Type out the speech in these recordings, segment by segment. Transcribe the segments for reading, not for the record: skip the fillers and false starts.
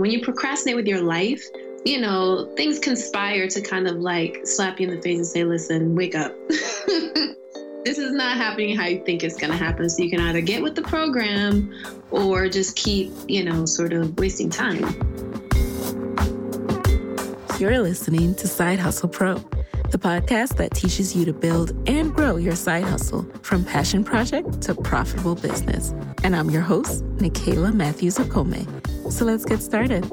when you procrastinate with your life, you know, things conspire to kind of like slap you in the face and say, listen, wake up. This is not happening how you think it's going to happen. So you can either get with the program or just keep, you know, sort of wasting time. You're listening to Side Hustle Pro, the podcast that teaches you to build and grow your side hustle from passion project to profitable business. And I'm your host, Nicaila Matthews Okome. So let's get started.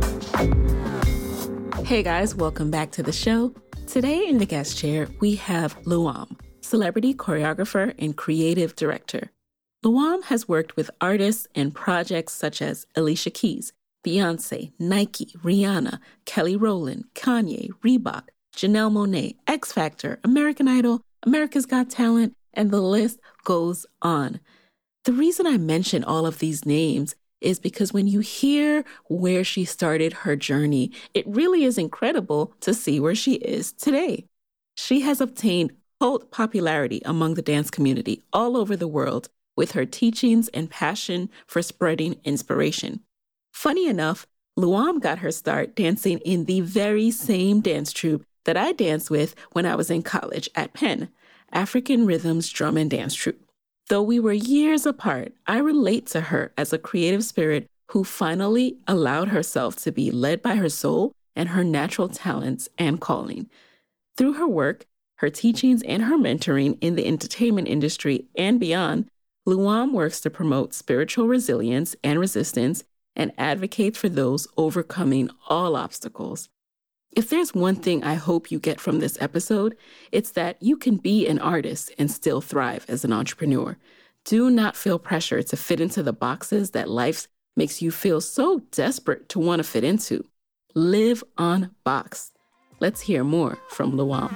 Hey guys, welcome back to the show. Today in the guest chair, we have Luam, celebrity choreographer and creative director. Luam has worked with artists and projects such as Alicia Keys, Beyonce, Nike, Rihanna, Kelly Rowland, Kanye, Reebok, Janelle Monáe, X Factor, American Idol, America's Got Talent, and the list goes on. The reason I mention all of these names is because when you hear where she started her journey, it really is incredible to see where she is today. She has obtained cult popularity among the dance community all over the world with her teachings and passion for spreading inspiration. Funny enough, Luam got her start dancing in the very same dance troupe that I danced with when I was in college at Penn, African Rhythms Drum and Dance Troupe. Though we were years apart, I relate to her as a creative spirit who finally allowed herself to be led by her soul and her natural talents and calling. Through her work, her teachings, and her mentoring in the entertainment industry and beyond, Luam works to promote spiritual resilience and resistance and advocates for those overcoming all obstacles. If there's one thing I hope you get from this episode, it's that you can be an artist and still thrive as an entrepreneur. Do not feel pressure to fit into the boxes that life makes you feel so desperate to want to fit into. Live on box. Let's hear more from Luam.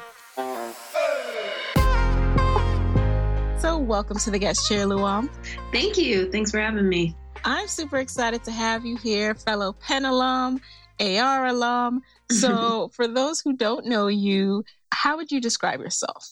So welcome to the guest chair, Luam. Thank you. Thanks for having me. I'm super excited to have you here, fellow Penn alum, AR alum. So for those who don't know you, how would you describe yourself?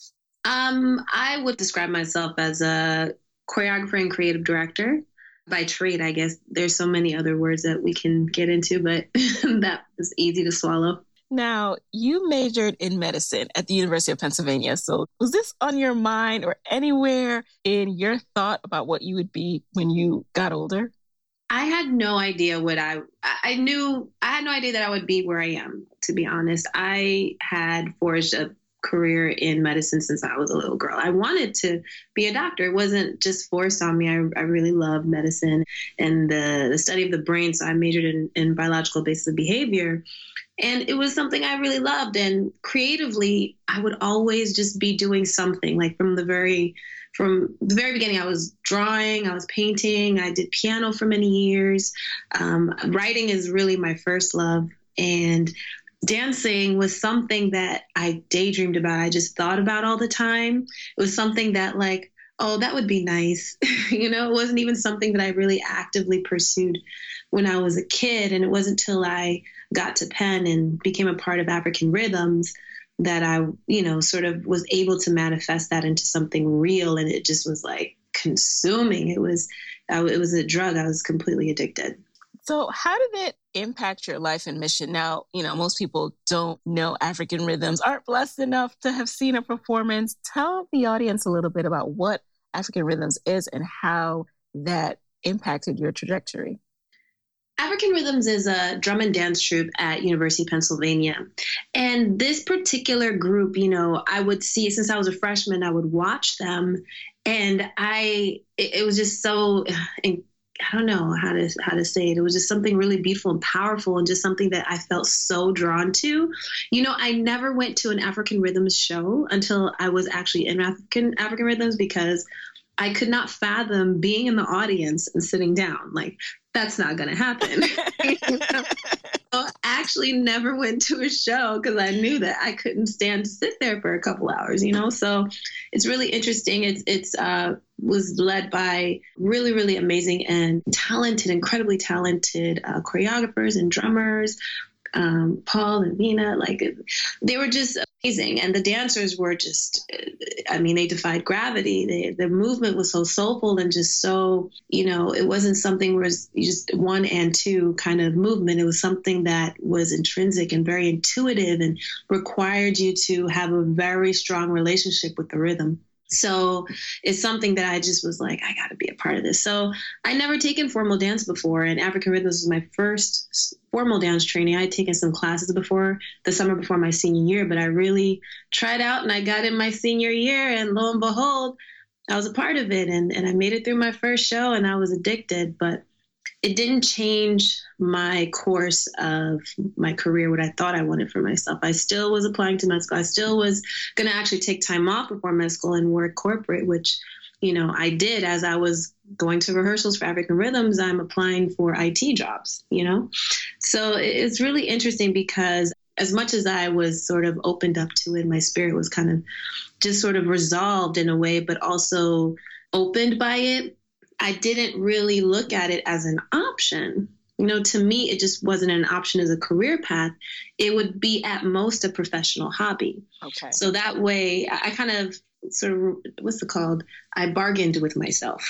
I would describe myself as a choreographer and creative director. By trade, I guess. There's so many other words that we can get into, but that was easy to swallow. Now, you majored in medicine at the University of Pennsylvania. So was this on your mind or anywhere in your thought about what you would be when you got older? I had no idea what I had no idea that I would be where I am, to be honest. I had forged a career in medicine since I was a little girl. I wanted to be a doctor. It wasn't just forced on me. I really love medicine and the study of the brain. So I majored in biological basis of behavior. And it was something I really loved. And creatively, I would always just be doing something. Like from the very beginning, I was drawing, I was painting, I did piano for many years. Writing is really my first love. And dancing was something that I daydreamed about. I just thought about all the time. It was something that like, oh, that would be nice. You know, it wasn't even something that I really actively pursued when I was a kid. And it wasn't until I got to Penn and became a part of African Rhythms that I, you know, sort of was able to manifest that into something real. And it just was like consuming. It was a drug. I was completely addicted. So how did it impact your life and mission? Now, you know, most people don't know African Rhythms, aren't blessed enough to have seen a performance. Tell the audience a little bit about what African Rhythms is and how that impacted your trajectory. African Rhythms is a drum and dance troupe at University of Pennsylvania. And this particular group, you know, I would see, since I was a freshman, I would watch them. And it was just so, I don't know how to say it. It was just something really beautiful and powerful and just something that I felt so drawn to. You know, I never went to an African Rhythms show until I was actually in African Rhythms because I could not fathom being in the audience and sitting down. Like, that's not going to happen. So I actually never went to a show because I knew that I couldn't stand to sit there for a couple hours, you know? So it's really interesting. It's was led by really, really amazing and talented, incredibly talented choreographers and drummers. Paul and Nina, like they were just amazing. And the dancers were just, I mean, they defied gravity. The movement was so soulful and just so, it wasn't something where it's just one and two kind of movement. It was something that was intrinsic and very intuitive and required you to have a very strong relationship with the rhythm. So it's something that I just was like, I got to be a part of this. So I never taken formal dance before, and African Rhythms was my first formal dance training. I had taken some classes before the summer before my senior year, but I really tried out and I got in my senior year, and lo and behold, I was a part of it, and I made it through my first show, and I was addicted, but it didn't change my course of my career, what I thought I wanted for myself. I still was applying to med school. I still was going to actually take time off before med school and work corporate, which, I did as I was going to rehearsals for African Rhythms. I'm applying for IT jobs, So it's really interesting because as much as I was sort of opened up to it, my spirit was kind of just sort of resolved in a way, but also opened by it. I didn't really look at it as an option. To me, it just wasn't an option as a career path. It would be at most a professional hobby. Okay. So that way I kind of sort of, what's it called? I bargained with myself.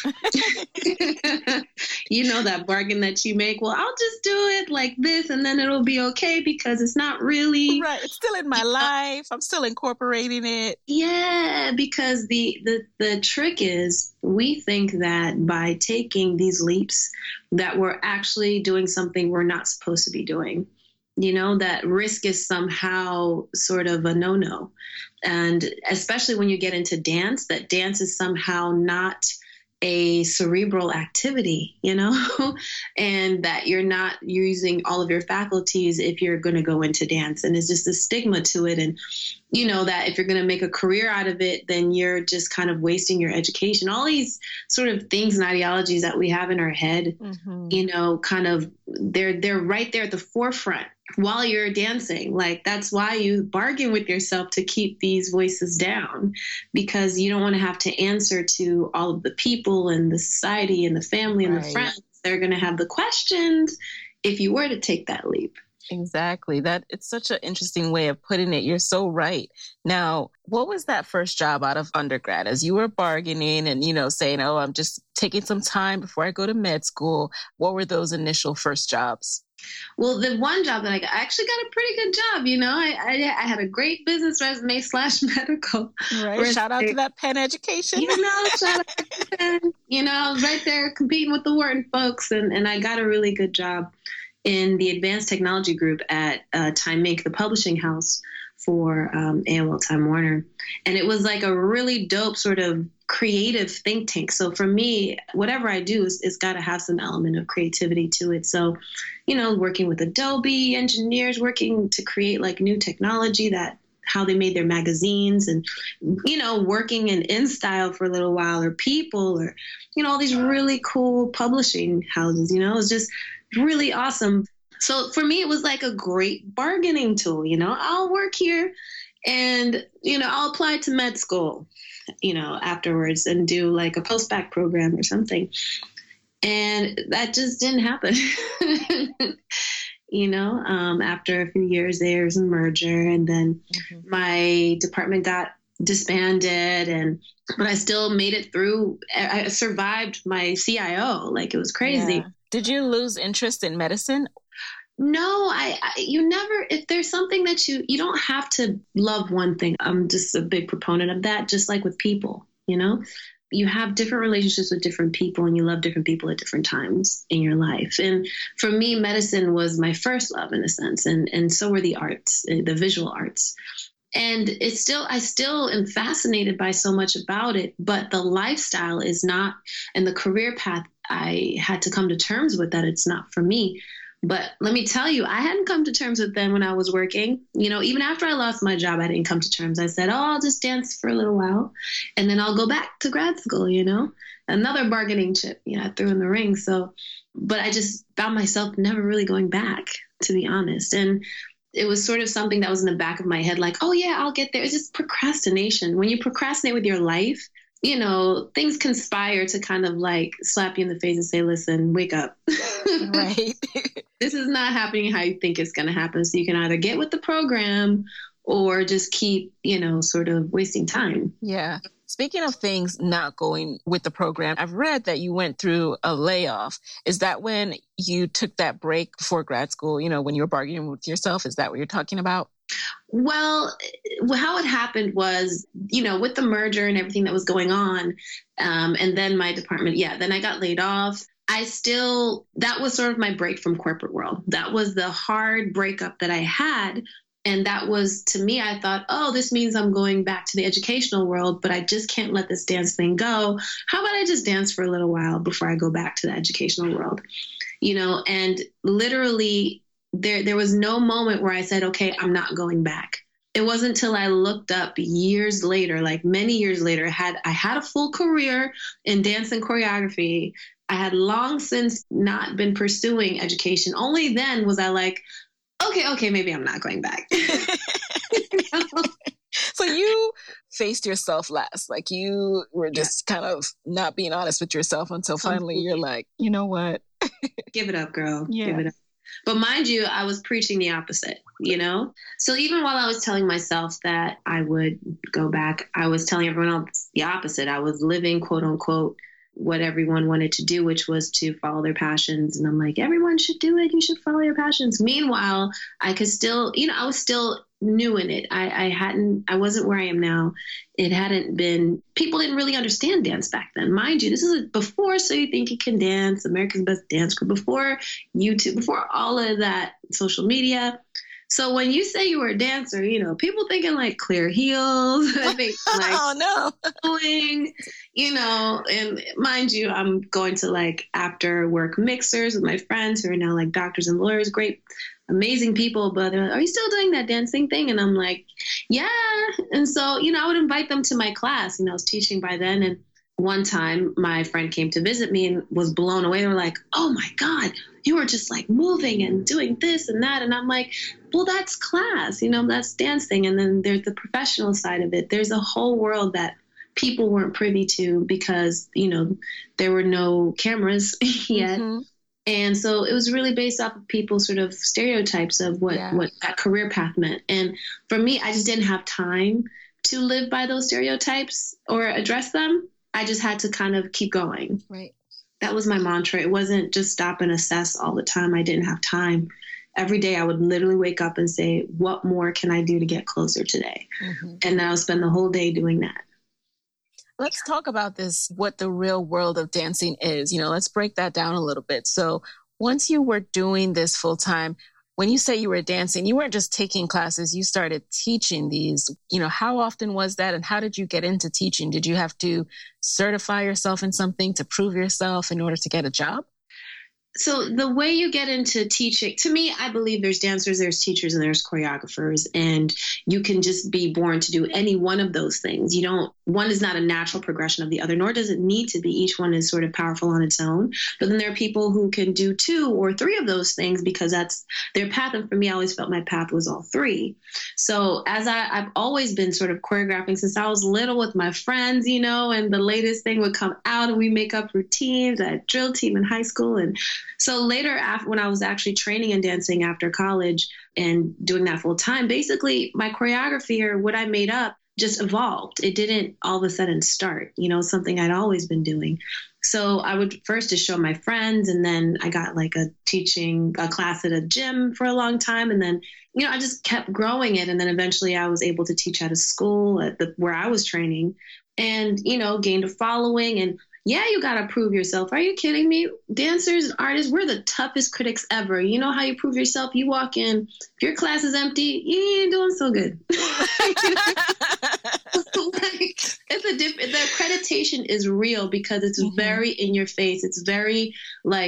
That bargain that you make. Well, I'll just do it like this and then it'll be okay because it's not really. Right. It's still in my life. I'm still incorporating it. Yeah, because the trick is we think that by taking these leaps that we're actually doing something we're not supposed to be doing. That risk is somehow sort of a no-no. And especially when you get into dance, that dance is somehow not a cerebral activity, and that you're not using all of your faculties if you're going to go into dance. And it's just a stigma to it. And, that if you're going to make a career out of it, then you're just kind of wasting your education. All these sort of things and ideologies that we have in our head, kind of, they're right there at the forefront while you're dancing. Like, that's why you bargain with yourself to keep these voices down, because you don't want to have to answer to all of the people and the society and the family and the friends. They're going to have the questions if you were to take that leap. Exactly. It's such an interesting way of putting it. You're so right. Now, what was that first job out of undergrad as you were bargaining and, saying, oh, I'm just taking some time before I go to med school? What were those initial first jobs? Well, the one job that I actually got a pretty good job. I had a great business resume / medical. Right. Shout out to that Penn education. Shout out to Penn. I was right there competing with the Wharton folks, and I got a really good job in the advanced technology group at Time Inc., the publishing house for AOL Time Warner. And it was like a really dope sort of creative think tank. So for me, whatever I do is got to have some element of creativity to it. So, working with Adobe engineers, working to create like new technology that how they made their magazines and, working in InStyle for a little while, or People, or, all these really cool publishing houses, it was just really awesome. So for me, it was like a great bargaining tool. I'll work here and, I'll apply to med school, afterwards and do like a post-bac program or something. And that just didn't happen. After a few years, there's a merger, and then my department got disbanded, but I still made it through. I survived my CIO. Like, it was crazy. Yeah. Did you lose interest in medicine? No, you never, if there's something that you don't have to love one thing. I'm just a big proponent of that, just like with people, you have different relationships with different people and you love different people at different times in your life. And for me, medicine was my first love in a sense. And so were the arts, the visual arts. And I still am fascinated by so much about it, but the lifestyle is not, and the career path, I had to come to terms with that it's not for me. But let me tell you, I hadn't come to terms with them when I was working. Even after I lost my job, I didn't come to terms. I said, I'll just dance for a little while and then I'll go back to grad school, another bargaining chip, I threw in the ring. So, but I just found myself never really going back, to be honest. And it was sort of something that was in the back of my head, like, oh yeah, I'll get there. It's just procrastination. When you procrastinate with your life, things conspire to kind of like slap you in the face and say, listen, wake up. Right. this is not happening how you think it's going to happen. So you can either get with the program or just keep, sort of wasting time. Yeah. Speaking of things not going with the program, I've read that you went through a layoff. Is that when you took that break before grad school, when you were bargaining with yourself? Is that what you're talking about? Well, how it happened was, with the merger and everything that was going on, and then my department, then I got laid off. That was sort of my break from corporate world. That was the hard breakup that I had. And that was, to me, I thought, oh, this means I'm going back to the educational world, but I just can't let this dance thing go. How about I just dance for a little while before I go back to the educational world? And literally there was no moment where I said, okay, I'm not going back. It wasn't until I looked up years later, like many years later, I had a full career in dance and choreography. I had long since not been pursuing education. Only then was I like, okay, maybe I'm not going back. So you faced yourself last. Like you were just kind of not being honest with yourself until finally you're like, you know what? Give it up, girl. Yeah. Give it up. But mind you, I was preaching the opposite, So even while I was telling myself that I would go back, I was telling everyone else the opposite. I was living, quote unquote, what everyone wanted to do, which was to follow their passions. And I'm like, everyone should do it. You should follow your passions. Meanwhile, I could still, I was still new in it. I wasn't where I am now. It hadn't been, people didn't really understand dance back then. Mind you, this is before So You Think You Can Dance, America's Best Dance Group, before YouTube, before all of that social media. So when you say you were a dancer, people thinking like clear heels, I think like oh no, and mind you, I'm going to like after work mixers with my friends who are now like doctors and lawyers, great, amazing people. But they're like, are you still doing that dancing thing? And I'm like, yeah. And so, I would invite them to my class. I was teaching by then. And one time my friend came to visit me and was blown away. They were like, oh my God, you were just like moving and doing this and that. And I'm like, well, that's class, that's dancing. And then there's the professional side of it. There's a whole world that people weren't privy to because, there were no cameras yet. Mm-hmm. And so it was really based off of people's sort of stereotypes of what that career path meant. And for me, I just didn't have time to live by those stereotypes or address them. I just had to kind of keep going. Right. That was my mantra. It wasn't just stop and assess all the time. I didn't have time. Every day I would literally wake up and say, what more can I do to get closer today? Mm-hmm. And then I would spend the whole day doing that. Let's talk about this, what the real world of dancing is. Let's break that down a little bit. So once you were doing this full time, when you say you were dancing, you weren't just taking classes, you started teaching these. How often was that? And how did you get into teaching? Did you have to certify yourself in something to prove yourself in order to get a job? So the way you get into teaching, to me, I believe there's dancers, there's teachers, and there's choreographers, and you can just be born to do any one of those things. One is not a natural progression of the other, nor does it need to be. Each one is sort of powerful on its own. But then there are people who can do 2 or 3 of those things because that's their path. And for me, I always felt my path was all 3. So as I've always been sort of choreographing since I was little with my friends, and the latest thing would come out and we make up routines. I had drill team in high school. And so later, when I was actually training and dancing after college and doing that full time, basically my choreography or what I made up just evolved. It didn't all of a sudden start, something I'd always been doing. So I would first just show my friends, and then I got like a class at a gym for a long time. And then, I just kept growing it. And then eventually I was able to teach at a school where I was training and, gained a following. And yeah, you got to prove yourself. Are you kidding me? Dancers and artists, we're the toughest critics ever. You know how you prove yourself? You walk in, if your class is empty, you ain't doing so good. The accreditation is real because it's very in your face. It's very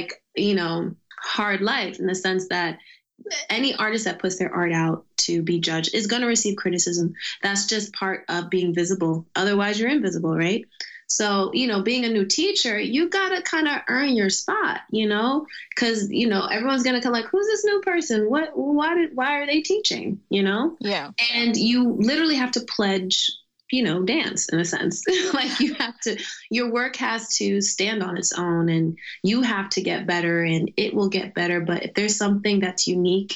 hard life in the sense that any artist that puts their art out to be judged is going to receive criticism. That's just part of being visible. Otherwise, you're invisible, right? So, being a new teacher, you got to kind of earn your spot, because, everyone's going to come like, who's this new person? Why are they teaching, Yeah. And you literally have to pledge dance in a sense. Like your work has to stand on its own, and you have to get better, and it will get better. But if there's something that's unique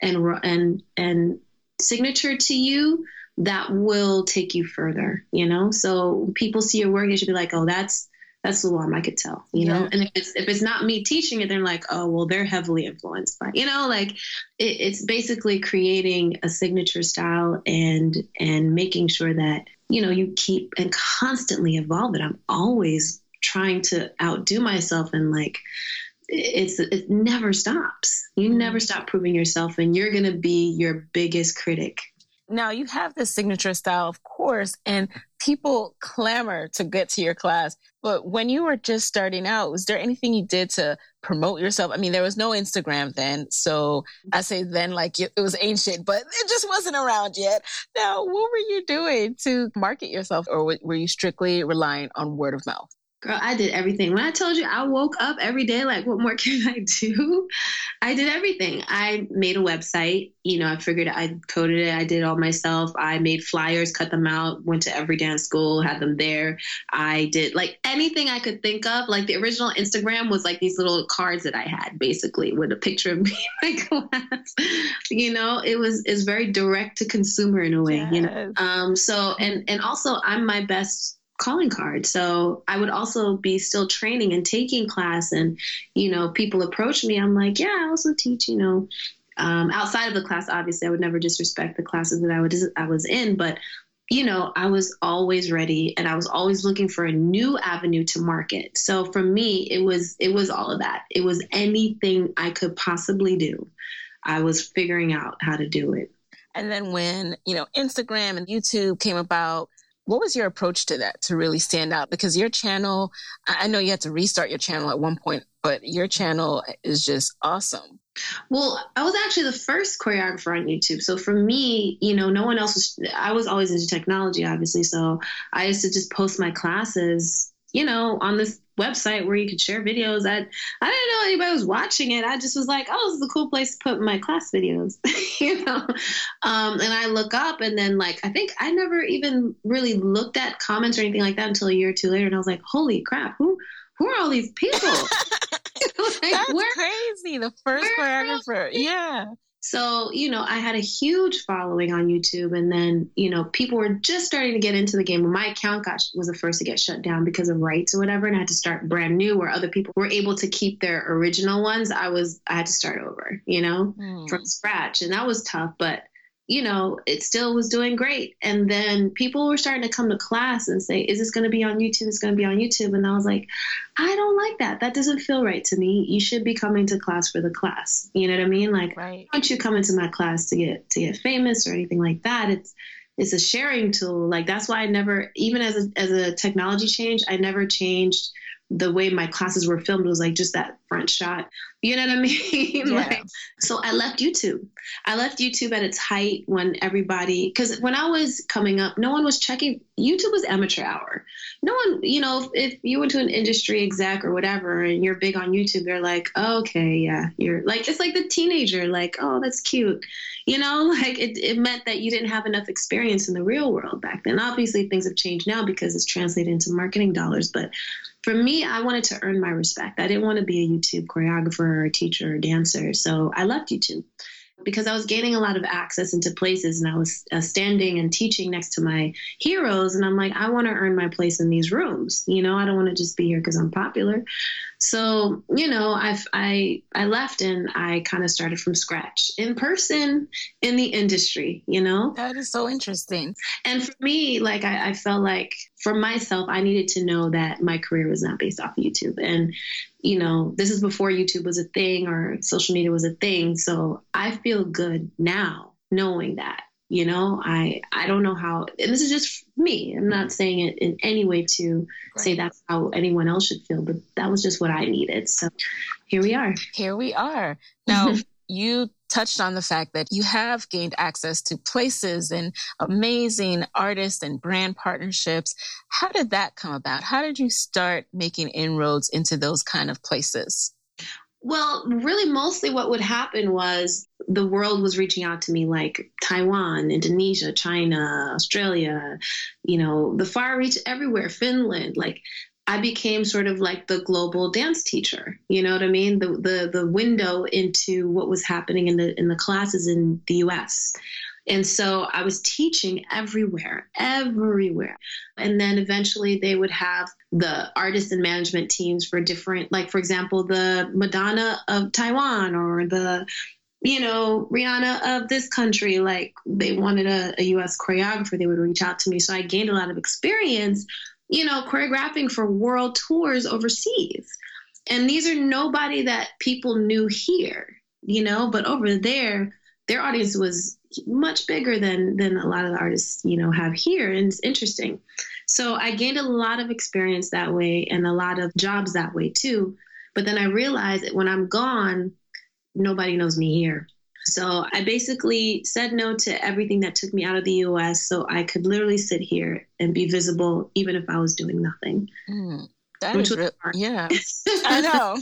and signature to you, that will take you further, So people see your work, they should be like, oh, that's Luam, I could tell, know. And if it's not me teaching it, they're like, oh, well, they're heavily influenced by, like it's basically creating a signature style and making sure that, you keep and constantly evolve it. I'm always trying to outdo myself, and like, it never stops. You never stop proving yourself, and you're going to be your biggest critic. Now, you have this signature style, of course, and people clamor to get to your class. But when you were just starting out, was there anything you did to promote yourself? I mean, there was no Instagram then. So I say then like it was ancient, but it just wasn't around yet. Now, what were you doing to market yourself? Or were you strictly relying on word of mouth? Girl, I did everything. When I told you I woke up every day, like, what more can I do? I did everything. I made a website. I figured I coded it. I did it all myself. I made flyers, cut them out, went to every dance school, had them there. I did like anything I could think of. Like the original Instagram was like these little cards that I had basically with a picture of me in my class. It's very direct to consumer in a way, Yes. So, and also I'm my best calling card. So I would also be still training and taking class, and, people approach me. I'm like, yeah, I also teach, outside of the class. Obviously I would never disrespect the classes that I was in, but, I was always ready, and I was always looking for a new avenue to market. So for me, it was all of that. It was anything I could possibly do. I was figuring out how to do it. And then when, Instagram and YouTube came about, what was your approach to that to really stand out? Because your channel, I know you had to restart your channel at one point, but your channel is just awesome. Well, I was actually the first choreographer on YouTube. So for me, no one else I was always into technology, obviously. So I used to just post my classes, on this website where you could share videos. I didn't know anybody was watching it. I just was like, oh, this is a cool place to put my class videos, and I look up, and then like, I think I never even really looked at comments or anything like that until a year or two later. And I was like, holy crap, who are all these people? That's crazy. The first choreographer. Yeah. So, I had a huge following on YouTube, and then, people were just starting to get into the game. When my account was the first to get shut down because of rights or whatever, and I had to start brand new where other people were able to keep their original ones. I had to start over, from scratch. And that was tough, but it still was doing great. And then people were starting to come to class and say, is this going to be on YouTube? It's going to be on YouTube. And I was like, I don't like that. That doesn't feel right to me. You should be coming to class for the class. You know what I mean? Like, right. Why don't you come into my class to get famous or anything like that? It's a sharing tool. Like, that's why I never, even as a technology change, I never changed the way my classes were filmed. Was like just that front shot. You know what I mean? Yeah. So I left YouTube. I left YouTube at its height when because when I was coming up, no one was checking. YouTube was amateur hour. No one, if you went to an industry exec or whatever and you're big on YouTube, they're like, oh, okay, yeah. You're like, it's like the teenager, like, oh, that's cute. Like it meant that you didn't have enough experience in the real world back then. Obviously things have changed now because it's translated into marketing dollars. But for me, I wanted to earn my respect. I didn't want to be a YouTube choreographer or a teacher or dancer. So I left YouTube because I was gaining a lot of access into places, and I was standing and teaching next to my heroes. And I'm like, I want to earn my place in these rooms. I don't want to just be here because I'm popular. So, I left, and I kind of started from scratch in person in the industry, That is so interesting. And for me, like, I felt like for myself, I needed to know that my career was not based off of YouTube. And, this is before YouTube was a thing or social media was a thing. So I feel good now knowing that. I don't know how, and this is just me. I'm not saying it in any way to say that's how anyone else should feel, but that was just what I needed. So here we are. Here we are. Now, you touched on the fact that you have gained access to places and amazing artists and brand partnerships. How did that come about? How did you start making inroads into those kind of places? Well, really, mostly what would happen was the world was reaching out to me, like Taiwan, Indonesia, China, Australia, the far reach everywhere, Finland. Like I became sort of like the global dance teacher. You know what I mean? The window into what was happening in the classes in the US. And so I was teaching everywhere. And then eventually they would have the artist and management teams for different, like, for example, the Madonna of Taiwan or the, Rihanna of this country. Like they wanted a US choreographer, they would reach out to me. So I gained a lot of experience, choreographing for world tours overseas. And these are nobody that people knew here, but over there, their audience was much bigger than a lot of the artists, have here. And it's interesting. So I gained a lot of experience that way and a lot of jobs that way too. But then I realized that when I'm gone, nobody knows me here. So I basically said no to everything that took me out of the US so I could literally sit here and be visible even if I was doing nothing. That is real. Yeah, I know.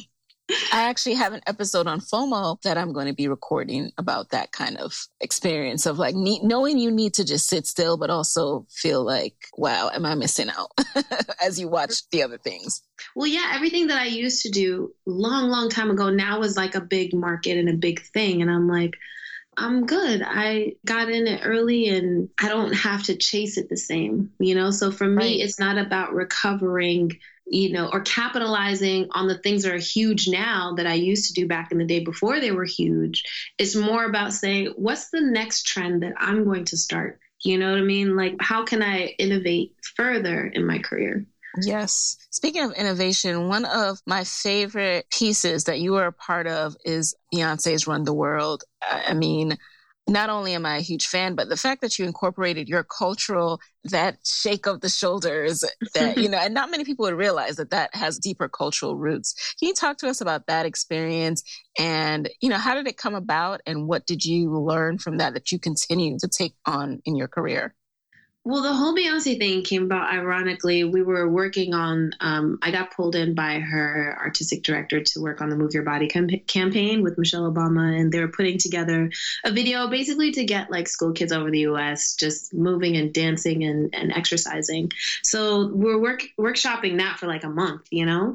I actually have an episode on FOMO that I'm going to be recording about that kind of experience of like knowing you need to just sit still, but also feel like, wow, am I missing out as you watch the other things? Well, yeah, everything that I used to do long time ago now is like a big market and a big thing. And I'm like, I'm good. I got in it early and I don't have to chase it the same, So for me, It's not about recovering or capitalizing on the things that are huge now that I used to do back in the day before they were huge. It's more about saying, what's the next trend that I'm going to start? You know what I mean? Like, how can I innovate further in my career? Yes. Speaking of innovation, one of my favorite pieces that you were a part of is Beyonce's Run the World. I mean, not only am I a huge fan, but the fact that you incorporated your cultural, that shake of the shoulders that, and not many people would realize that has deeper cultural roots. Can you talk to us about that experience and, how did it come about and what did you learn from that you continue to take on in your career? Well, the whole Beyonce thing came about, ironically. We were working on, I got pulled in by her artistic director to work on the Move Your Body campaign with Michelle Obama. And they were putting together a video basically to get like school kids over the US just moving and dancing and exercising. So we're workshopping that for like a month,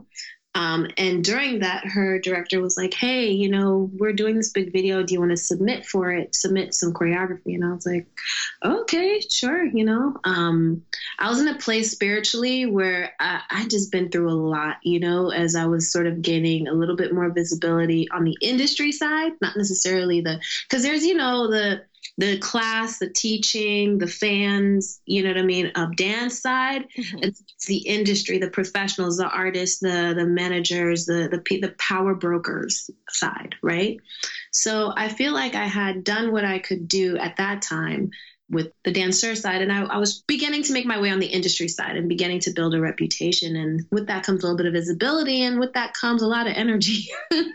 And during that, her director was like, hey, we're doing this big video. Do you want to submit some choreography? And I was like, okay, sure. I was in a place spiritually where I just been through a lot, as I was sort of gaining a little bit more visibility on the industry side, not necessarily because there's, the class, the teaching, the fans, of dance side. Mm-hmm. It's the industry, the professionals, the artists, the managers, the power brokers side, right? So I feel like I had done what I could do at that time with the dancer side. And I was beginning to make my way on the industry side and beginning to build a reputation. And with that comes a little bit of visibility. And with that comes a lot of energy.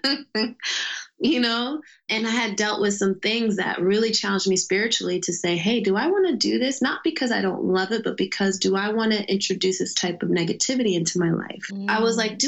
And I had dealt with some things that really challenged me spiritually to say, hey, do I want to do this? Not because I don't love it, but because do I want to introduce this type of negativity into my life? I was like,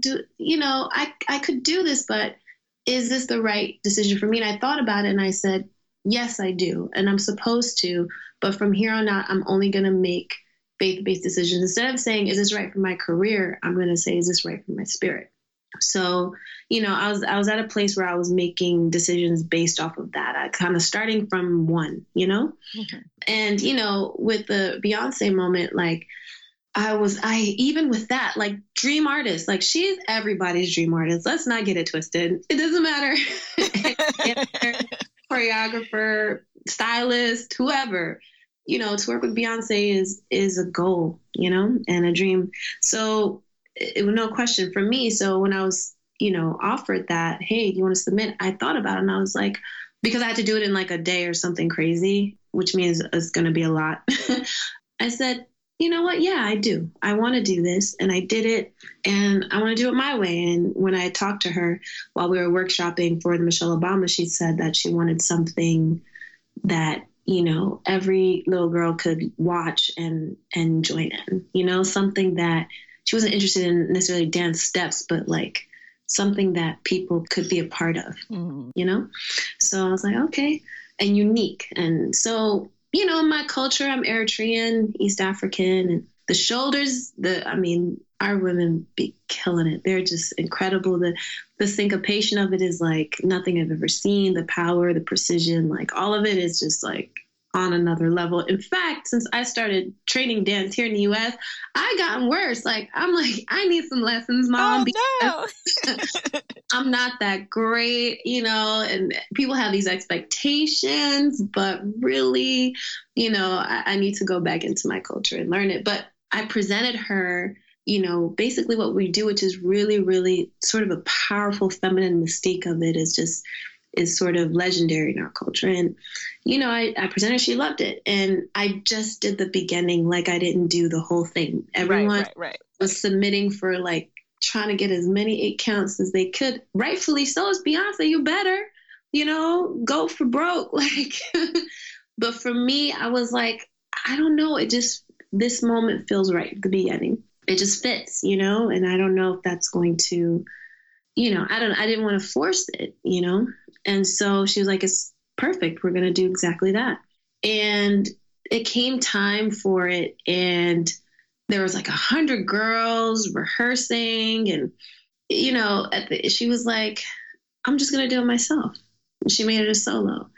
I could do this, but is this the right decision for me? And I thought about it and I said, yes, I do. And I'm supposed to, but from here on out, I'm only going to make faith-based decisions. Instead of saying, is this right for my career? I'm going to say, is this right for my spirit? So, I was at a place where I was making decisions based off of that. I kind of starting from one, mm-hmm. And, with the Beyonce moment, like even with that, like dream artist, like she's everybody's dream artist. Let's not get it twisted. It doesn't matter. Choreographer, stylist, whoever, to work with Beyonce is a goal, and a dream. So it was no question for me. So when I was, offered that, hey, do you want to submit? I thought about it and I was like, because I had to do it in like a day or something crazy, which means it's going to be a lot. I said, you know what? Yeah, I do. I want to do this. And I did it and I want to do it my way. And when I talked to her while we were workshopping for the Michelle Obama, she said that she wanted something that, every little girl could watch and join in, something that she wasn't interested in necessarily dance steps, but like something that people could be a part of, you know? So I was like, okay, and unique. And so, you know, in my culture, I'm Eritrean, East African, and the shoulders, our women be killing it. They're just incredible. The syncopation of it is like nothing I've ever seen. The power, the precision, like all of it is just like on another level. In fact, since I started training dance here in the US, I gotten worse. Like, I'm like, I need some lessons, Mom. Oh, no. I'm not that great, you know, and people have these expectations, but really, you know, I need to go back into my culture and learn it. But I presented her, you know, basically what we do, which is really, really sort of a powerful feminine mystique of it is sort of legendary in our culture. And, you know, I presented, she loved it. And I just did the beginning. Like, I didn't do the whole thing. Everyone was submitting for like trying to get as many 8 counts as they could. Rightfully so. It's Beyonce. You better, you know, go for broke. Like, but for me, I was like, I don't know. This moment feels right at the beginning. It just fits, you know, and I don't know if that's going to, you know, I didn't want to force it, you know? And so she was like, it's perfect. We're going to do exactly that. And it came time for it. And there was like 100 girls rehearsing. And, you know, she was like, I'm just going to do it myself. And she made it a solo.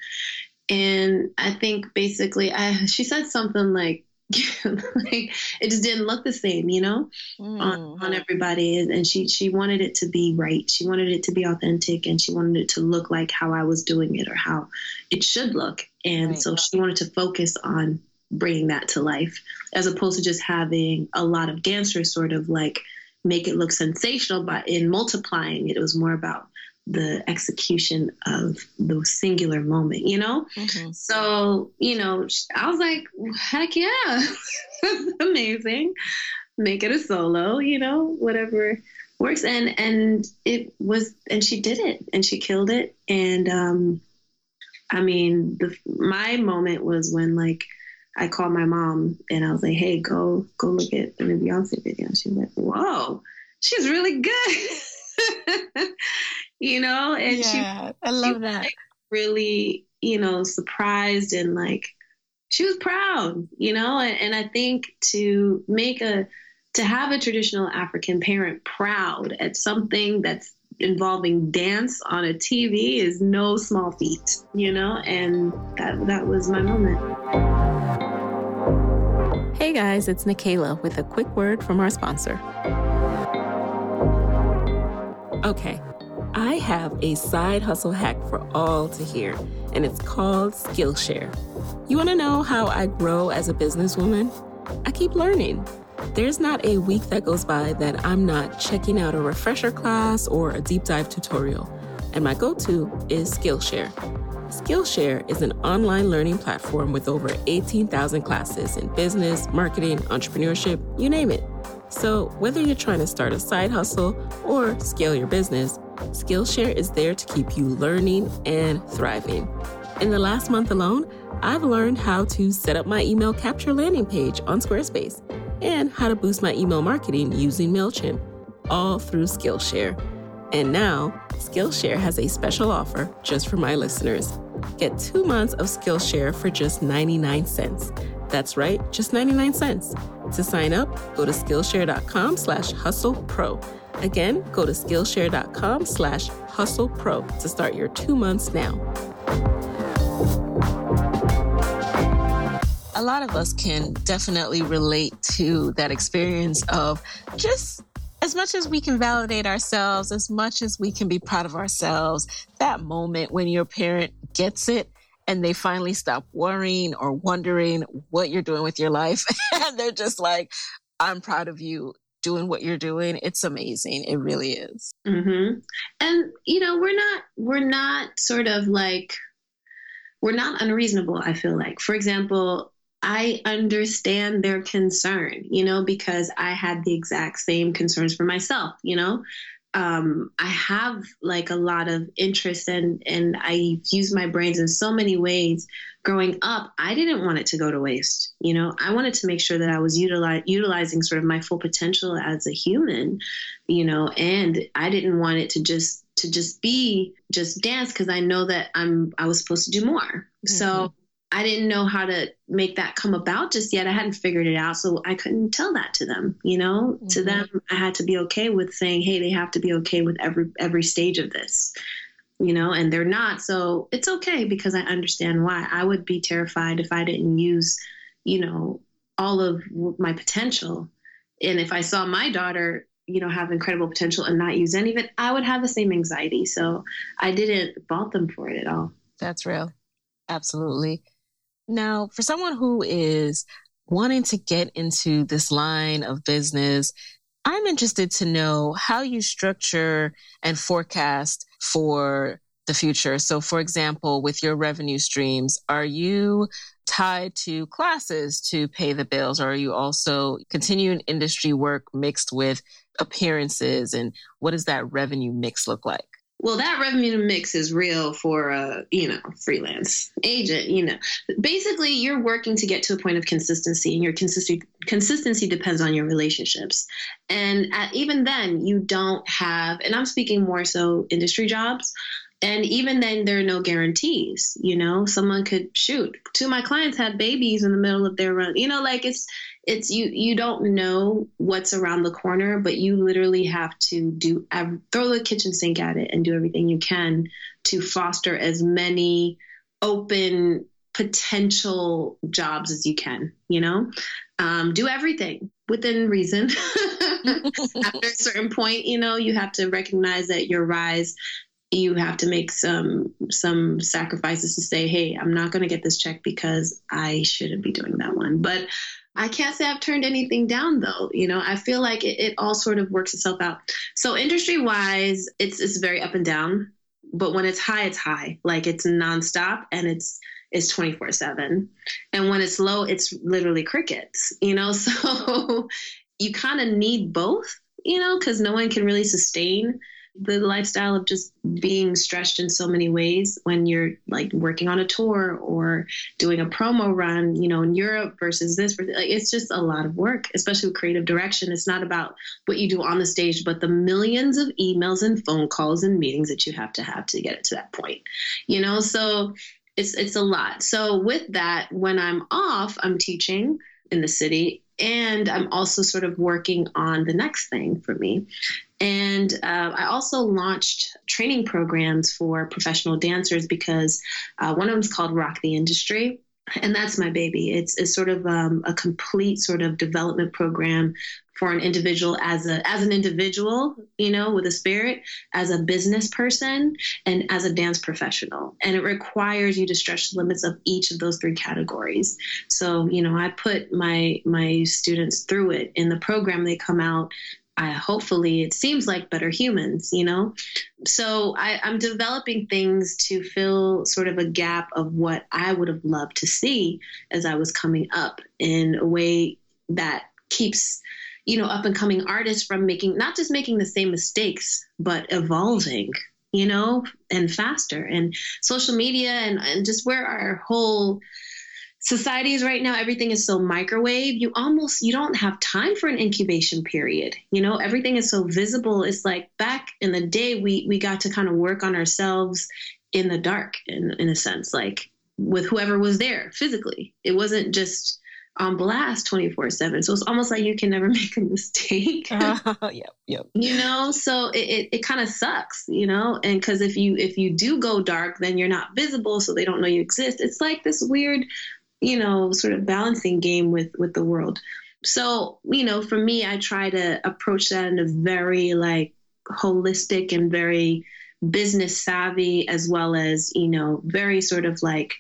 And I think basically she said something like, like it just didn't look the same, you know, on everybody. And she wanted it to be right. She wanted it to be authentic, and she wanted it to look like how I was doing it or how it should look. And so she wanted to focus on bringing that to life, as opposed to just having a lot of dancers sort of like make it look sensational, but in multiplying it, it was more about the execution of the singular moment, you know? So, you know, I was like, heck yeah, amazing. Make it a solo, you know, whatever works. And it was, and she did it and she killed it. And, I mean, my moment was when like, I called my mom and I was like, hey, go look at the Beyonce video. She was like, whoa, she's really good. You know, and I love that. Like, really, you know, surprised, and like she was proud, you know, and I think to have a traditional African parent proud at something that's involving dance on a TV is no small feat, you know, and that was my moment. Hey guys, it's Nikayla with a quick word from our sponsor. Okay. I have a side hustle hack for all to hear, and it's called Skillshare. You want to know how I grow as a businesswoman? I keep learning. There's not a week that goes by that I'm not checking out a refresher class or a deep dive tutorial, and my go-to is Skillshare. Skillshare is an online learning platform with over 18,000 classes in business, marketing, entrepreneurship, you name it. So whether you're trying to start a side hustle or scale your business, Skillshare is there to keep you learning and thriving. In the last month alone, I've learned how to set up my email capture landing page on Squarespace and how to boost my email marketing using MailChimp, all through Skillshare. And now, Skillshare has a special offer just for my listeners. Get 2 months of Skillshare for just 99 cents. That's right, just 99 cents. To sign up, go to Skillshare.com/hustlepro. Again, go to Skillshare.com/hustlepro to start your 2 months now. A lot of us can definitely relate to that experience of just as much as we can validate ourselves, as much as we can be proud of ourselves, that moment when your parent gets it and they finally stop worrying or wondering what you're doing with your life. And they're just like, I'm proud of you doing what you're doing. It's amazing. It really is. Mm-hmm. And, you know, we're not sort of like, we're not unreasonable, I feel like. For example, I understand their concern, you know, because I had the exact same concerns for myself, you know. I have like a lot of interest and I use my brains in so many ways. Growing up, I didn't want it to go to waste. You know, I wanted to make sure that I was utilizing sort of my full potential as a human, you know, and I didn't want it to just be just dance, because I know that I was supposed to do more. Mm-hmm. So I didn't know how to make that come about just yet. I hadn't figured it out. So I couldn't tell that to them, you know. Mm-hmm. To them, I had to be okay with saying, hey, they have to be okay with every stage of this, you know, and they're not. So it's okay, because I understand why. I would be terrified if I didn't use, you know, all of my potential. And if I saw my daughter, you know, have incredible potential and not use any of it, I would have the same anxiety. So I didn't fault them for it at all. That's real. Absolutely. Now, for someone who is wanting to get into this line of business, I'm interested to know how you structure and forecast for the future. So, for example, with your revenue streams, are you tied to classes to pay the bills, or are you also continuing industry work mixed with appearances? And what does that revenue mix look like? Well, that revenue mix is real for a, you know, freelance agent. You know, basically you're working to get to a point of consistency, and your consistency depends on your relationships. And even then you don't have, and I'm speaking more so industry jobs. And even then, there are no guarantees. You know, someone could shoot. Two of my clients had babies in the middle of their run. You know, like it's you don't know what's around the corner, but you literally have to throw the kitchen sink at it and do everything you can to foster as many open potential jobs as you can. You know, do everything within reason. After a certain point, you know, you have to recognize that your rise. You have to make some sacrifices to say, hey, I'm not going to get this check because I shouldn't be doing that one. But I can't say I've turned anything down, though. You know, I feel like it all sort of works itself out. So industry wise, it's very up and down. But when it's high, like it's nonstop, and it's 24/7. And when it's low, it's literally crickets, you know, so you kind of need both, you know, because no one can really sustain the lifestyle of just being stretched in so many ways when you're like working on a tour or doing a promo run, you know, in Europe versus this. Like, it's just a lot of work, especially with creative direction. It's not about what you do on the stage, but the millions of emails and phone calls and meetings that you have to get it to that point, you know, so it's a lot. So with that, when I'm off, I'm teaching in the city, and I'm also sort of working on the next thing for me. And I also launched training programs for professional dancers, because one of them is called Rock the Industry. And that's my baby. It's sort of a complete sort of development program for an individual as an individual, you know, with a spirit, as a business person, and as a dance professional. And it requires you to stretch the limits of each of those three categories. So, you know, I put my students through it. In the program, they come out, hopefully it seems like better humans, you know? So I'm developing things to fill sort of a gap of what I would have loved to see as I was coming up, in a way that keeps, you know, up and coming artists from not just making the same mistakes, but evolving, you know, and faster. And social media and just where our whole society is right now, everything is so microwave. You don't have time for an incubation period. You know, everything is so visible. It's like back in the day, we got to kind of work on ourselves in the dark, in a sense, like with whoever was there physically. It wasn't just on blast 24/7. So it's almost like you can never make a mistake. Yep. You know, so it kind of sucks, you know, and because if you do go dark, then you're not visible, so they don't know you exist. It's like this weird, you know, sort of balancing game with the world. So, you know, for me, I try to approach that in a very like holistic and very business savvy, as well as, you know, very sort of like,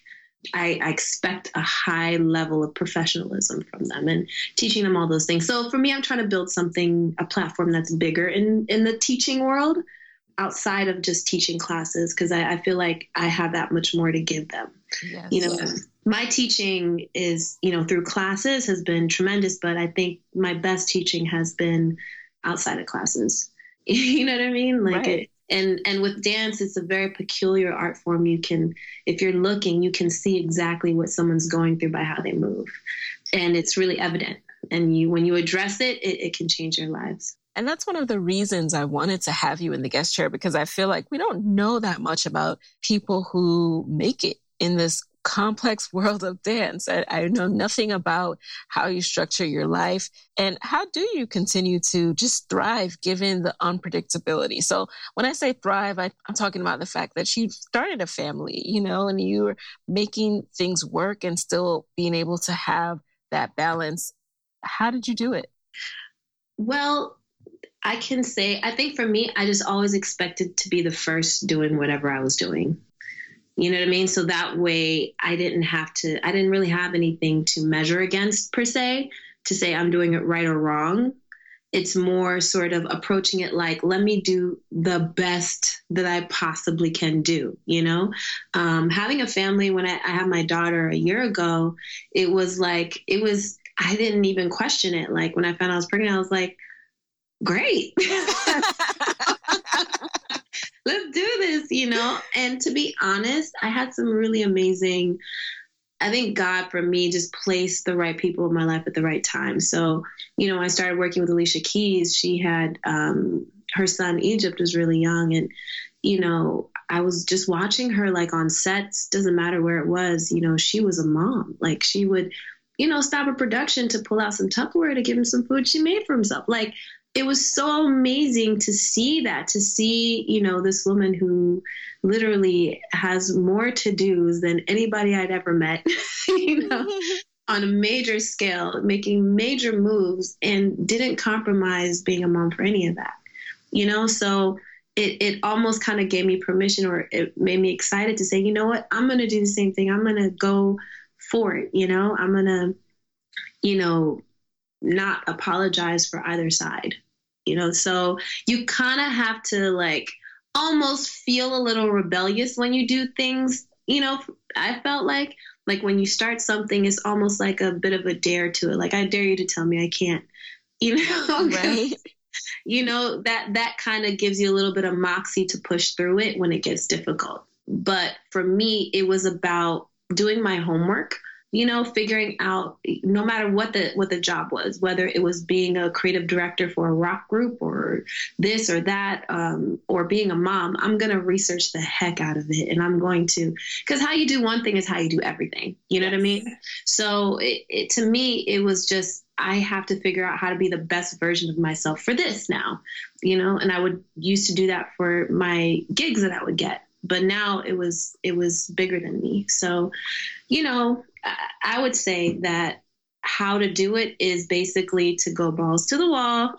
I expect a high level of professionalism from them and teaching them all those things. So for me, I'm trying to build a platform that's bigger in the teaching world, outside of just teaching classes, because I feel like I have that much more to give them. Yes, you know, my teaching is, you know, through classes has been tremendous, but I think my best teaching has been outside of classes. You know what I mean? Like Right. and with dance, it's a very peculiar art form. You can, if you're looking, you can see exactly what someone's going through by how they move. And it's really evident. And when you address it, it can change their lives. And that's one of the reasons I wanted to have you in the guest chair, because I feel like we don't know that much about people who make it in this complex world of dance. I know nothing about how you structure your life and how do you continue to just thrive given the unpredictability. So when I say thrive, I'm talking about the fact that you started a family, and you're making things work and still being able to have that balance. How did you do it? Well, I can say, I think for me, I just always expected to be the first doing whatever I was doing. You know what I mean? So that way I didn't really have anything to measure against per se, to say I'm doing it right or wrong. It's more sort of approaching it like, let me do the best that I possibly can do, Having a family, when I had my daughter a year ago, I didn't even question it. Like when I found out I was pregnant, I was like, great. Let's do this, And to be honest, I had some really amazing, I think God for me just placed the right people in my life at the right time. So, I started working with Alicia Keys. She had, her son Egypt was really young. And, I was just watching her like on sets, doesn't matter where it was, she was a mom. Like she would, stop a production to pull out some Tupperware to give him some food she made for himself. Like, it was so amazing to see this woman who literally has more to-dos than anybody I'd ever met, on a major scale, making major moves and didn't compromise being a mom for any of that, So it almost kind of gave me permission, or it made me excited to say, you know what, I'm going to do the same thing. I'm going to go for it. I'm going to, not apologize for either side, so you kind of have to like almost feel a little rebellious when you do things, I felt like when you start something, it's almost like a bit of a dare to it. Like, I dare you to tell me I can't, Right. That kind of gives you a little bit of moxie to push through it when it gets difficult. But for me, it was about doing my homework, figuring out no matter what the job was, whether it was being a creative director for a rock group or this or that, or being a mom, I'm going to research the heck out of it. And I'm going to, because how you do one thing is how you do everything. You know what I mean? So to me, it was just, I have to figure out how to be the best version of myself for this now, and I would used to do that for my gigs that I would get. But now it was bigger than me. So, I would say that how to do it is basically to go balls to the wall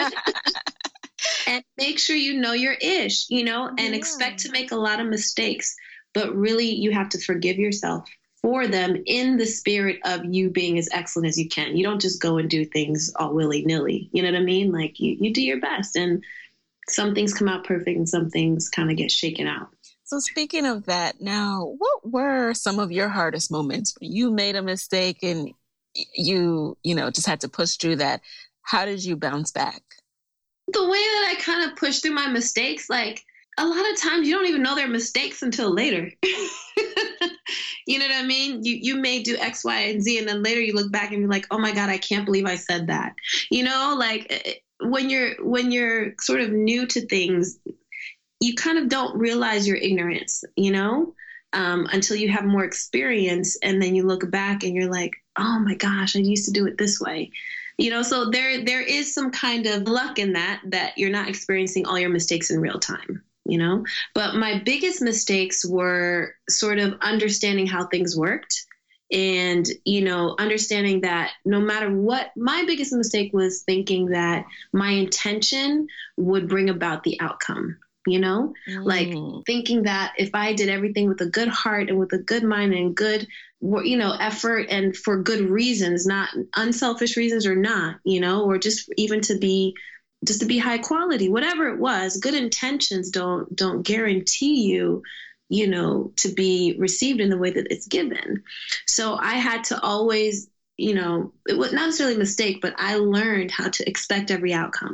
and make sure your ish, and expect to make a lot of mistakes. But really, you have to forgive yourself for them in the spirit of you being as excellent as you can. You don't just go and do things all willy-nilly. You know what I mean? Like you do your best, and some things come out perfect and some things kind of get shaken out. So speaking of that, now, what were some of your hardest moments when you made a mistake and you just had to push through that? How did you bounce back? The way that I kind of pushed through my mistakes, like a lot of times you don't even know they're mistakes until later. You know what I mean? You may do X, Y, and Z, and then later you look back and you're like, oh my God, I can't believe I said that. Like when you're sort of new to things, you kind of don't realize your ignorance, until you have more experience. And then you look back and you're like, oh my gosh, I used to do it this way. So there is some kind of luck in that you're not experiencing all your mistakes in real time, But my biggest mistakes were sort of understanding how things worked and, understanding that no matter what, my biggest mistake was thinking that my intention would bring about the outcome. Like thinking that if I did everything with a good heart and with a good mind and good, effort and for good reasons, not unselfish reasons or not, or just even to be high quality, whatever it was, good intentions don't guarantee you, to be received in the way that it's given. So I had to always, it was not necessarily a mistake, but I learned how to expect every outcome.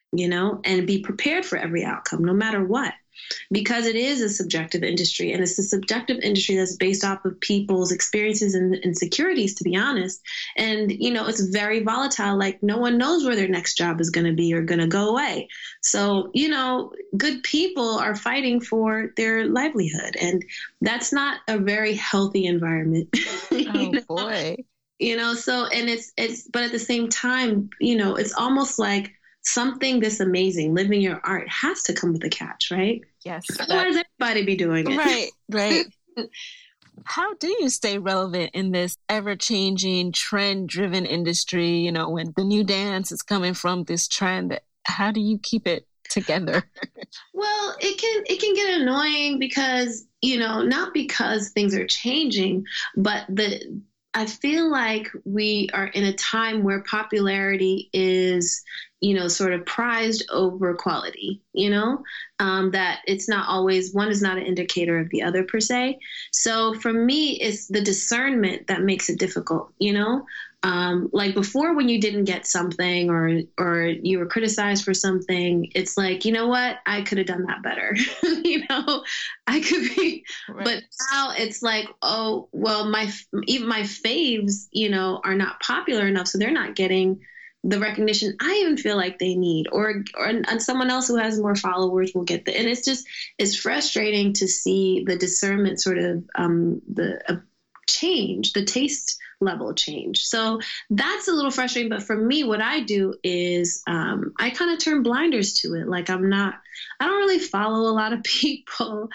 and be prepared for every outcome, no matter what. Because it is a subjective industry, and it's a subjective industry that's based off of people's experiences and insecurities, to be honest. And, it's very volatile. Like, no one knows where their next job is going to be or going to go away. So, good people are fighting for their livelihood, and that's not a very healthy environment. Oh, boy. So, and but at the same time, it's almost like something this amazing, living your art, has to come with a catch, right? Yes. Otherwise, everybody be doing it. Right. How do you stay relevant in this ever-changing, trend-driven industry? When the new dance is coming from this trend, how do you keep it together? Well, it can get annoying because, not because things are changing, but I feel like we are in a time where popularity is, sort of prized over quality, that it's not always, one is not an indicator of the other per se. So for me, it's the discernment that makes it difficult, like before, when you didn't get something or you were criticized for something, it's like, you know what, I could have done that better. I could be, right. But now it's like, oh, well, even my faves, are not popular enough. So they're not getting the recognition I even feel like they need, or someone else who has more followers will get and it's frustrating to see the discernment sort of, change, the taste level change. So that's a little frustrating. But for me, what I do is I kind of turn blinders to it. Like I don't really follow a lot of people.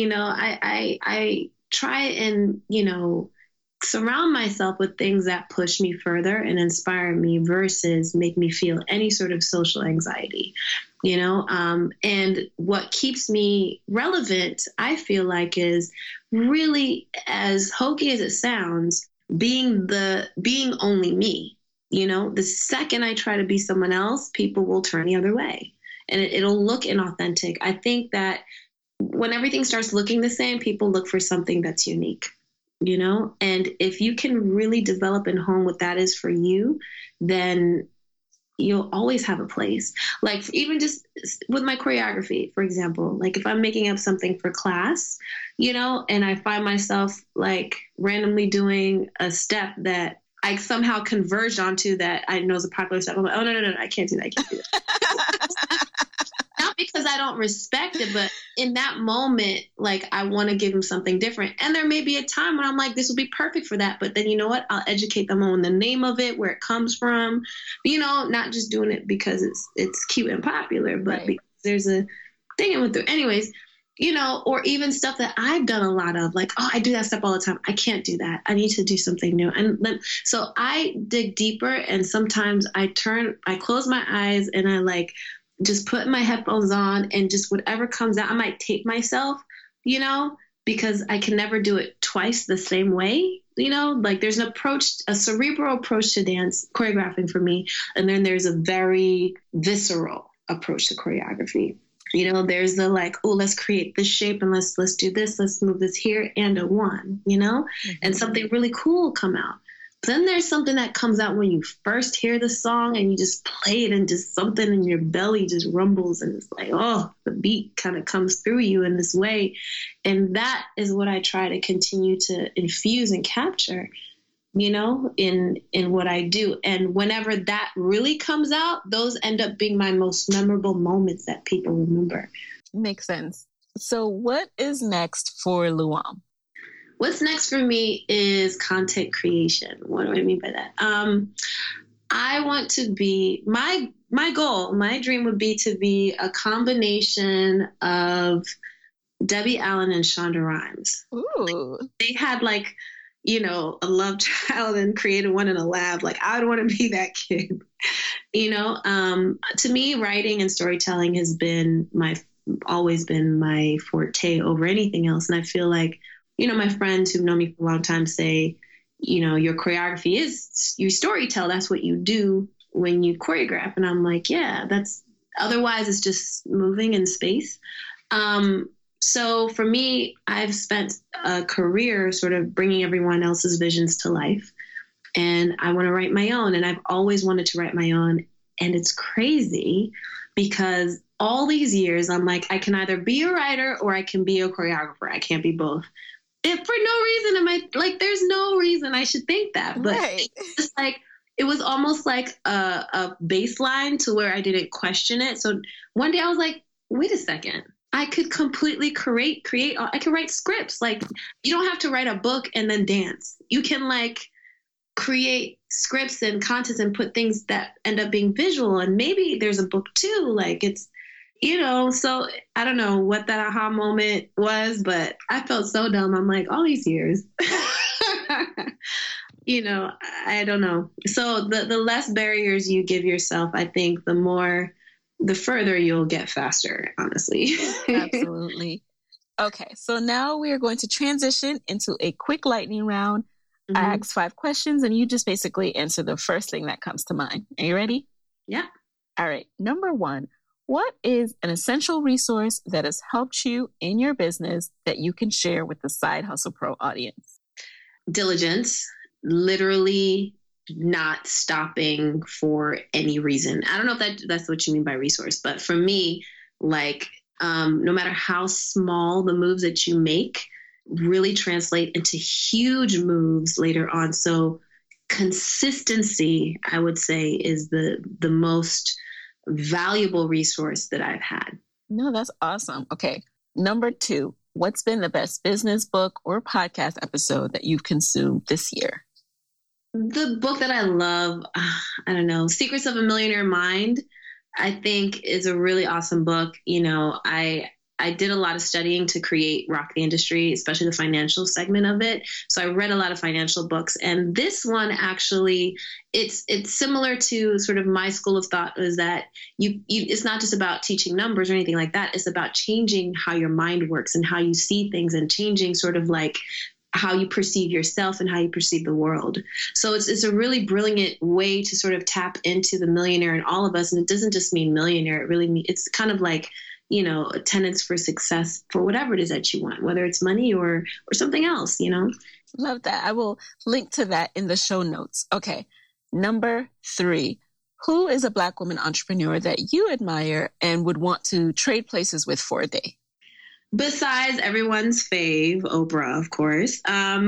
I try and, surround myself with things that push me further and inspire me versus make me feel any sort of social anxiety, and what keeps me relevant, I feel like, is really, as hokey as it sounds, being only me. The second I try to be someone else, people will turn the other way and it'll look inauthentic. I think that when everything starts looking the same, people look for something that's unique. And if you can really develop and hone what that is for you, then you'll always have a place. Like even just with my choreography, for example, like if I'm making up something for class, and I find myself like randomly doing a step that I somehow converged onto that I know is a popular step, I'm like, oh, no, I can't do that. Not because I don't respect it, but in that moment, like I want to give them something different. And there may be a time when I'm like, this will be perfect for that. But then you know what? I'll educate them on the name of it, where it comes from, not just doing it because it's cute and popular, but right. Because there's a thing I went through. Anyways, or even stuff that I've done a lot of, like, oh, I do that stuff all the time. I can't do that. I need to do something new. And then, so I dig deeper, and sometimes I close my eyes and I just put my headphones on and just whatever comes out, I might tape myself, because I can never do it twice the same way. Like there's a cerebral approach to dance choreographing for me. And then there's a very visceral approach to choreography. There's the oh, let's create this shape and let's do this. Let's move this here and a one, mm-hmm. and something really cool will come out. Then there's something that comes out when you first hear the song and you just play it and just something in your belly just rumbles and it's like, oh, the beat kind of comes through you in this way. And that is what I try to continue to infuse and capture, in what I do. And whenever that really comes out, those end up being my most memorable moments that people remember. Makes sense. So what is next for Luam? What's next for me is content creation. What do I mean by that? I want to be, my goal, my dream would be to be a combination of Debbie Allen and Shonda Rhimes. Ooh. They had a love child and created one in a lab. Like I would want to be that kid. To me, writing and storytelling has always been my forte over anything else. And I feel like, my friends who've known me for a long time say, your choreography is you storytell. That's what you do when you choreograph. And I'm like, yeah, otherwise it's just moving in space. So for me, I've spent a career sort of bringing everyone else's visions to life. And I want to write my own. And I've always wanted to write my own. And it's crazy because all these years I'm like, I can either be a writer or I can be a choreographer. I can't be both. If for no reason am I like, there's no reason I should think that, but it's like, it was almost like a baseline to where I didn't question it. So one day I was like, wait a second, I could completely create, I can write scripts. Like, you don't have to write a book and then dance. You can like create scripts and content and put things that end up being visual. And maybe there's a book too. Like it's, so I don't know what that aha moment was, but I felt so dumb. I'm like, all these years, I don't know. So the less barriers you give yourself, I think the further you'll get faster, honestly. Absolutely. Okay. So now we are going to transition into a quick lightning round. I ask 5 questions and you just basically answer the first thing that comes to mind. Are you ready? Yeah. All right. Number 1, what is an essential resource that has helped you in your business that you can share with the Side Hustle Pro audience? Diligence, literally not stopping for any reason. I don't know if that's what you mean by resource, but for me, like, no matter how small the moves that you make really translate into huge moves later on. So consistency, I would say, is the most valuable resource that I've had. No, that's awesome. Okay. Number 2, what's been the best business book or podcast episode that you've consumed this year? The book that I love, I don't know, Secrets of a Millionaire Mind, I think is a really awesome book. I did a lot of studying to create Rock the Industry, especially the financial segment of it. So I read a lot of financial books. And this one actually, it's similar to sort of my school of thought, is that it's not just about teaching numbers or anything like that. It's about changing how your mind works and how you see things, and changing sort of like how you perceive yourself and how you perceive the world. So it's a really brilliant way to sort of tap into the millionaire in all of us. And it doesn't just mean millionaire. It really means, it's kind of like, tenets for success for whatever it is that you want, whether it's money or something else, Love that. I will link to that in the show notes. Okay. Number 3, who is a Black woman entrepreneur that you admire and would want to trade places with for a day? Besides everyone's fave, Oprah, of course.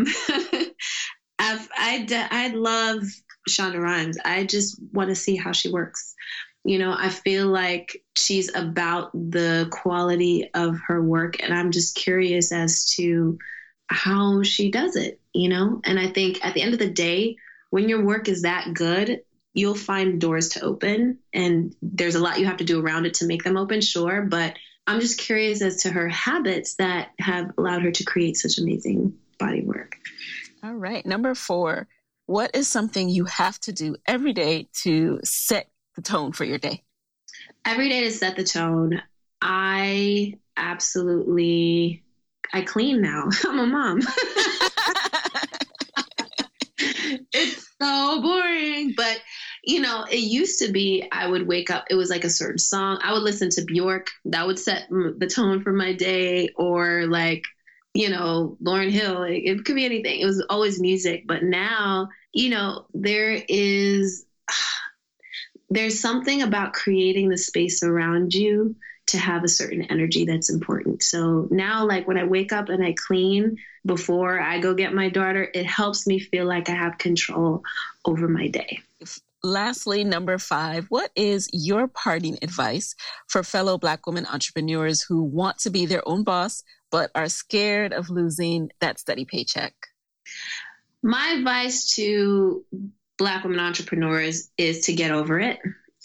I love Shonda Rhimes. I just want to see how she works. I feel like she's about the quality of her work, and I'm just curious as to how she does it, And I think at the end of the day, when your work is that good, you'll find doors to open, and there's a lot you have to do around it to make them open, sure. But I'm just curious as to her habits that have allowed her to create such amazing body work. All right. Number 4, what is something you have to do every day to set the tone for your day? Every day to set the tone, I clean now. I'm a mom. It's so boring, but it used to be I would wake up, it was like a certain song. I would listen to Bjork. That would set the tone for my day, or like, Lauryn Hill. It could be anything. It was always music. But now, there's something about creating the space around you to have a certain energy that's important. So now, like when I wake up and I clean before I go get my daughter, it helps me feel like I have control over my day. Lastly, number 5, what is your parting advice for fellow Black women entrepreneurs who want to be their own boss, but are scared of losing that steady paycheck? My advice to Black women entrepreneurs is to get over it.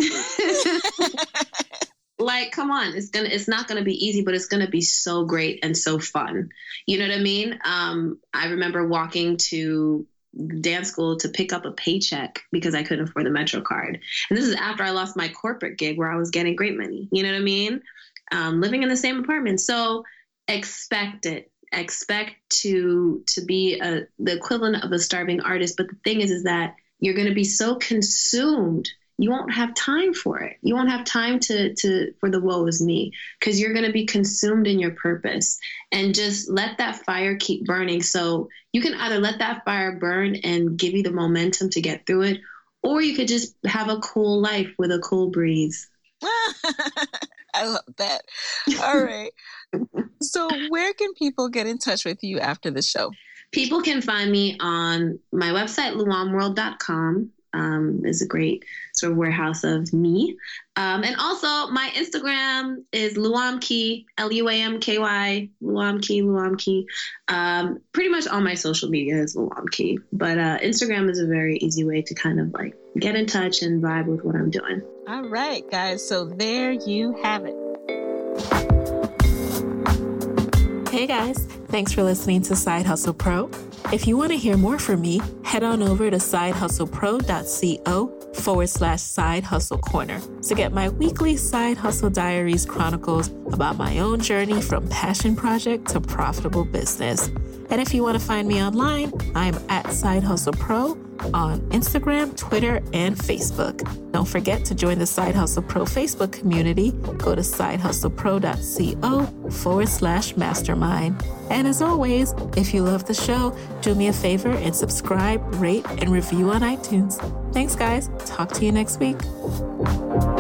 Like, come on, it's not gonna be easy, but it's gonna be so great and so fun. You know what I mean? I remember walking to dance school to pick up a paycheck because I couldn't afford the Metro card. And this is after I lost my corporate gig where I was getting great money. You know what I mean? Living in the same apartment. So expect it. Expect to be the equivalent of a starving artist. But the thing is that you're going to be so consumed, you won't have time for it. You won't have time for the woe is me, because you're going to be consumed in your purpose, and just let that fire keep burning. So you can either let that fire burn and give you the momentum to get through it, or you could just have a cool life with a cool breeze. I love that. All right. So where can people get in touch with you after the show? People can find me on my website, luamworld.com. Is a great sort of warehouse of me. And also my Instagram is Luamkey, Luamky, Luamkey. Pretty much all my social media is Luamkey. But Instagram is a very easy way to kind of like get in touch and vibe with what I'm doing. All right, guys. So there you have it. Hey guys, thanks for listening to Side Hustle Pro. If you want to hear more from me, head on over to sidehustlepro.co/Side Hustle Corner to get my weekly Side Hustle Diaries chronicles about my own journey from passion project to profitable business. And if you want to find me online, I'm at Side Hustle Pro on Instagram, Twitter, and Facebook. Don't forget to join the Side Hustle Pro Facebook community. Go to sidehustlepro.co/mastermind. And as always, if you love the show, do me a favor and subscribe, rate, and review on iTunes. Thanks, guys. Talk to you next week.